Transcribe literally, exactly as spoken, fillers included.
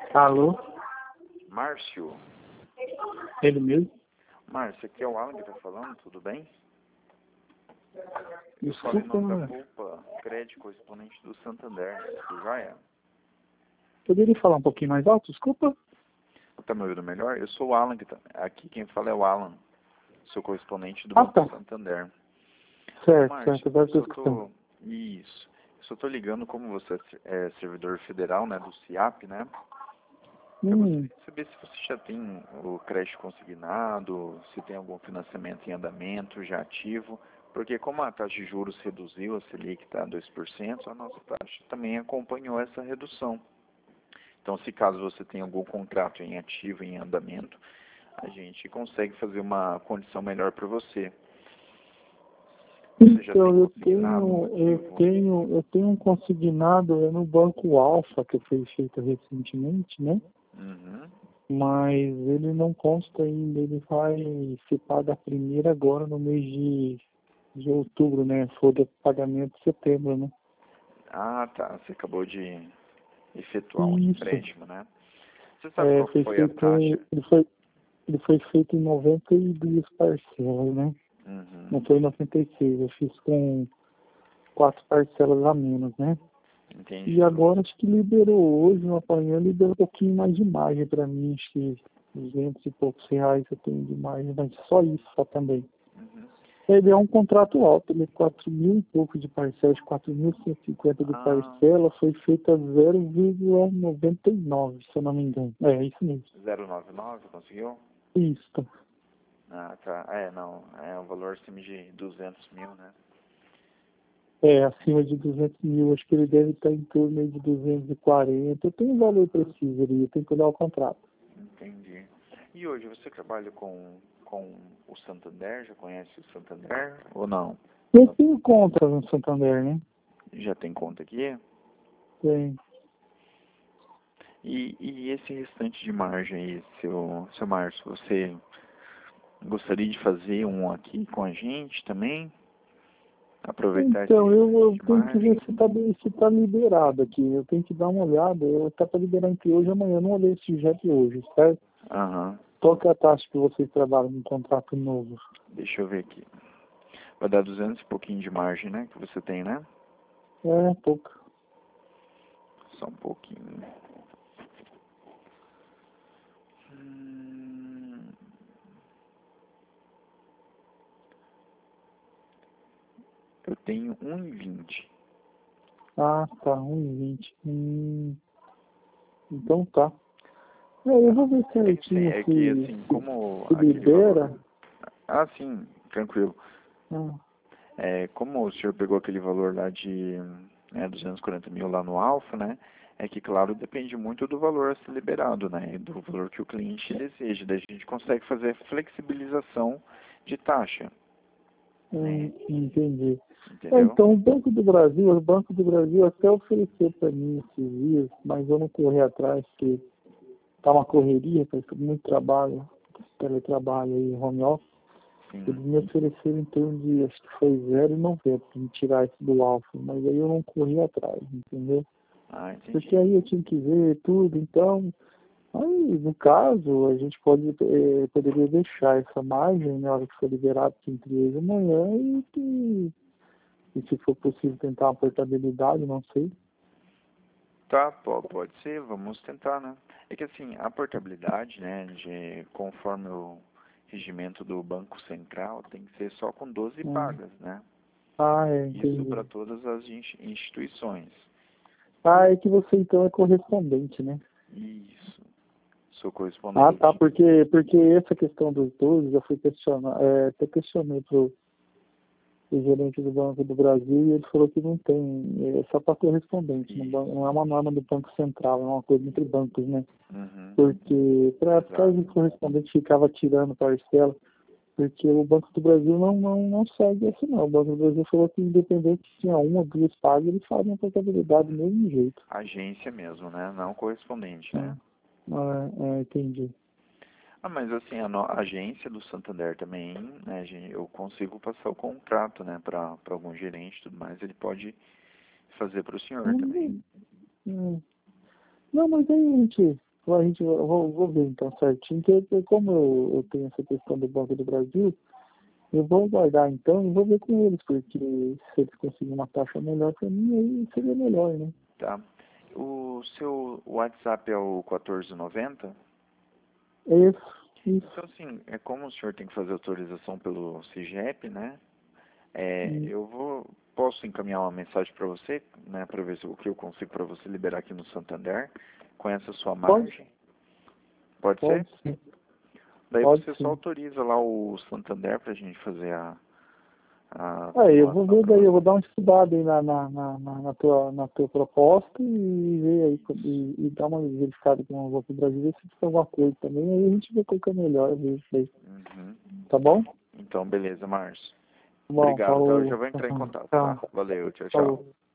Alô? Márcio? Ele mesmo? Márcio, aqui é o Alan que tá falando, tudo bem? Eu Desculpa, falei em nome da mano. Culpa Crédito Correspondente do Santander, do Joia. Poderia falar um pouquinho mais alto? Desculpa. Tá me ouvindo melhor? Eu sou o Alan, que tá... aqui quem fala é o Alan, sou correspondente do Ah, Banco tá. Santander. Certo, Márcio, certo. Agora eu estou só escutando. tô... Isso. Eu só tô ligando como você é servidor federal, né, do CIAP, né? Eu Hum, gostaria de saber se você já tem o crédito consignado, se tem algum financiamento em andamento já ativo, porque como a taxa de juros reduziu, a Selic está a dois por cento, a nossa taxa também acompanhou essa redução. Então, se caso você tenha algum contrato em ativo, em andamento, a gente consegue fazer uma condição melhor para você. Você já tem então, eu consignado um tenho, eu ativo? tenho, eu tenho um consignado é no Banco Alfa, que foi feito recentemente, né? Uhum. Mas ele não consta ainda, ele vai ser pago a primeira agora no mês de, de outubro, né? Folha de pagamento de setembro, né? Ah, tá. Você acabou de efetuar um Isso. empréstimo, né? Você sabe É, qual que foi foi a feito, taxa? ele foi, ele foi feito em noventa e duas parcelas, né? Não Uhum. foi em noventa e seis, eu fiz com quatro parcelas a menos, né? E Entendi. agora acho que liberou hoje, no amanhã, liberou um pouquinho mais de margem para mim, acho que duzentos e poucos reais eu tenho de margem, mas só isso só também. Uhum. Ele é um contrato alto, ele é quatro mil e pouco de parcela, de quatro mil cento e cinquenta de Ah, parcela, foi feita zero vírgula noventa e nove, se eu não me engano. É, isso mesmo. zero nove nove, conseguiu? Isso. Ah, tá. É, não. É um valor acima de duzentos mil, né? É, acima de duzentos mil, acho que ele deve estar em torno aí de duzentos e quarenta. Eu tenho um valor preciso ali, eu tenho que olhar o contrato. Entendi. E hoje você trabalha com, com o Santander? Já conhece o Santander ou não? Eu tenho conta no Santander, né? Já tem conta aqui? Tem. E, e esse restante de margem aí, seu, seu Márcio, você gostaria de fazer um aqui com a gente também? Aproveitar esse Então, eu, restante eu de tenho que ver margem? se está se tá liberado aqui. Eu tenho que dar uma olhada. Eu tá para liberar entre hoje e amanhã. Eu não olhei esse já de hoje, certo? Aham. Qual que é a taxa que vocês trabalham no contrato novo? Deixa eu ver aqui. Vai dar duzentos e pouquinho de margem, né? Que você tem, né? É, pouco. Só um pouquinho. Hum, eu tenho um e vinte. Ah, tá. um e vinte. Hum, então tá. É, eu vou ver É que, sim, certinho é que se, assim, se, como se aquele valor. libera. Ah, sim, tranquilo. Ah, É, como o senhor pegou aquele valor lá de né, duzentos e quarenta mil lá no Alfa, né? É que, claro, depende muito do valor a ser liberado, né? E do valor que o cliente deseja. Daí a gente consegue fazer flexibilização de taxa, hum, né? entendi. É, Entendeu? então, o Banco do Brasil, o Banco do Brasil até ofereceu para mim esses dias, mas eu não corri atrás, porque tá uma correria, tá muito trabalho, teletrabalho aí, home office. Sim, Eles me ofereceram em torno de, acho que foi zero vírgula noventa para me tirar isso do alfa, mas aí eu não corri atrás, entendeu? ah, Porque entendi. aí eu tinha que ver tudo, então, aí no caso, a gente pode, eh, poderia deixar essa margem na hora que for liberado entre hoje e amanhã e, e, e se for possível tentar uma portabilidade, não sei. Tá, pô, pode ser, vamos tentar, né? É que assim, a portabilidade, né, de, conforme o regimento do Banco Central, tem que ser só com doze Hum. pagas, né? Ah, é, Isso entendi. para todas as ins- instituições. Ah, é que você então é correspondente, né? Isso, sou Ah, tá, correspondente. porque, porque essa questão dos doze já fui questionar, é, até questionei pro, pro gerente do Banco do Brasil e ele falou que não tem, é só para correspondente, não, ban- Isso, não é uma norma do Banco Central, é uma coisa entre bancos, né? uhum, Porque para caso exato. o correspondente ficava tirando parcela, porque o Banco do Brasil não, não, não segue assim não. O Banco do Brasil falou que independente se tinha uma, duas pagas, eles fazem a portabilidade do mesmo jeito. Agência mesmo, né? Não correspondente, Ah, né? ah, é, entendi. Ah, mas assim, a, no- a agência do Santander também, né, gente, eu consigo passar o contrato, né, para algum gerente e tudo mais, ele pode fazer para o senhor também. Hum, hum. Não, mas aí a gente Então a gente, eu vou, vou ver então certinho, que eu- como eu, eu tenho essa questão do Banco do Brasil, eu vou guardar então e vou ver com eles, porque se eles conseguirem uma taxa melhor para mim, aí seria melhor, né? Tá. O seu WhatsApp é o quatorze noventa? É isso, isso. Então, assim, é como o senhor tem que fazer autorização pelo CIGEP, né? É, Hum. eu vou, posso encaminhar uma mensagem para você, né, para ver se, o que eu consigo para você liberar aqui no Santander, com essa sua Pode, margem. Pode ser? pode sim, Daí pode você só sim. autoriza lá o Santander para a gente fazer a, a Aí eu vou simulação ver para daí, eu vou você. dar uma estudada aí na, na, na, na, na tua, na tua proposta e ver aí, e, e dar uma verificada com o Banco do Brasil, ver se tem alguma coisa também, aí a gente vê qual que é melhor, ver isso aí. Uhum. Tá bom? Então, beleza, Márcio. Bom, Obrigado, tá? Eu já falou. vou entrar em contato, tá? Tchau. Valeu, tchau, tchau. Falou.